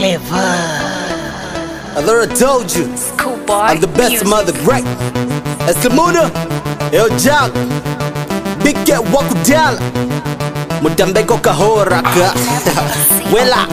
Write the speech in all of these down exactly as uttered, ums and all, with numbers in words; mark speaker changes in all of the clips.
Speaker 1: Clever.
Speaker 2: I already told you,
Speaker 1: Schoolboy
Speaker 2: I'm the best
Speaker 1: music.
Speaker 2: mother, great. Esamuna, El Jal, Big Get Wakudala, Mudambeko Kahoraka, Wela.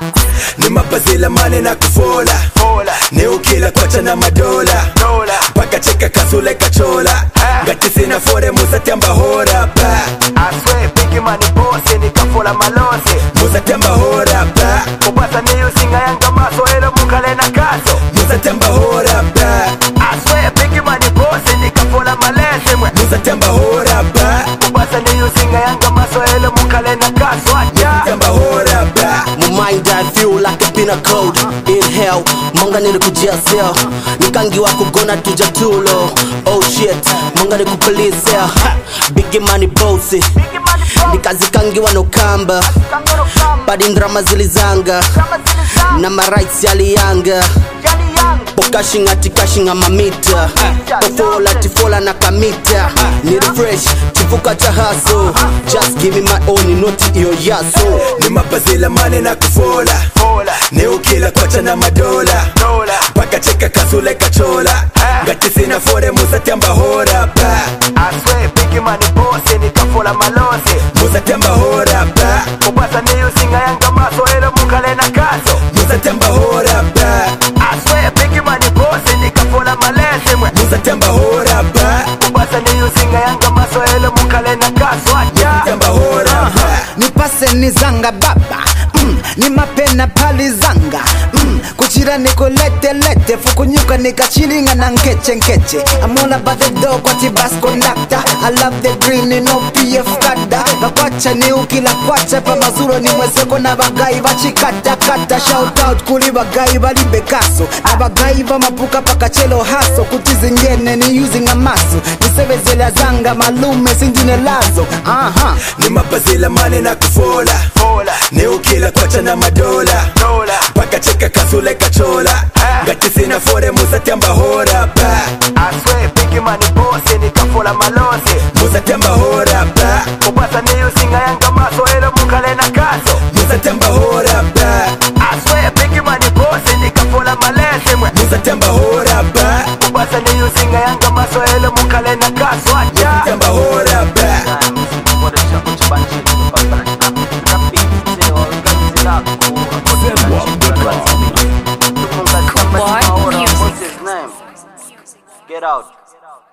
Speaker 3: Ni mapazila mane na kufola Ni ukila kwacha na madola Paka cheka kasule kachola Ngati sina fore musa temba hora ba
Speaker 4: Aswe bigi mani bosi ni kafola malose
Speaker 3: Musa temba hora ba
Speaker 4: Kubasa ni usinga yanga maso elo mukale na kaso
Speaker 3: Musa temba hora ba
Speaker 4: Aswe bigi mani bosi ni kafola malese mwe
Speaker 3: Musa temba hora ba
Speaker 4: Kubasa ni usinga yanga maso elo mukale na kaso Aja
Speaker 3: Temba hora ba
Speaker 2: My mind I feel like a pina code. Inhale, manga nili kujia sell. Nikangi wako gona tuja tulo. Oh shit, manga ni kupolice ya Big money bossy. Nikazi kangi wano kamba Badi ndrama zilizanga Na ma rights yali yanga Pokashing ati kashing ama mita Pofola tifola na kamita Need fresh, tifuka cha hustle Just give me my own, noti iyo yaso
Speaker 3: Ni mapazila mane na kufola Ni ukila kwacha na madola Paka cheka kasule kachola Ngati sina fore musa temba hora ba
Speaker 4: Aswe bigi mani bosi ni kafola malose
Speaker 3: Musa temba hora ba
Speaker 4: Kubasa ni usinga yanga maso elo mukale na kaso
Speaker 3: Musa temba hora ba
Speaker 4: Aswe bigi mani bosi ni kafola malese mwe
Speaker 3: Musa temba hora ba
Speaker 4: Kubasa ni usinga yanga maso elo mukale na kaso Aja
Speaker 3: Temba hora ba
Speaker 5: Nipase nizanga baba mm, ni mapena pali zanga mm, kuchira niko lete lete fukunyuka nikachilinga na nkeche nkeche I'm all about the dog kwa tibas conductor I love the green no P F kada bakwacha ni ukila kwacha pa mazuro ni mwezeko na bagai bachikata kata shout out kuli bagai bali bekaso na bagai ba mapuka pakachelo haso kutizi ngene ni using a maso nisebezela zanga malume sinjine lazo aha
Speaker 3: Ni mapazila mane na kufola Ni ukila kwacha na madola Paka cheka kasule kachola Ngati sina fore musa temba hora ba
Speaker 4: Aswe bigi mani bosi ni kafola malose
Speaker 3: Musa temba hora ba
Speaker 4: Kubasa ni usinga yanga maso elo mukale na kaso
Speaker 3: Musa temba hora ba
Speaker 4: Aswe bigi mani bosi ni kafola malese mwe
Speaker 3: Musa temba hora ba
Speaker 4: Kubasa ni usinga yanga maso elo mukale na kaso Aja
Speaker 3: Temba hora ba
Speaker 1: Schoolboy music.
Speaker 4: Get out.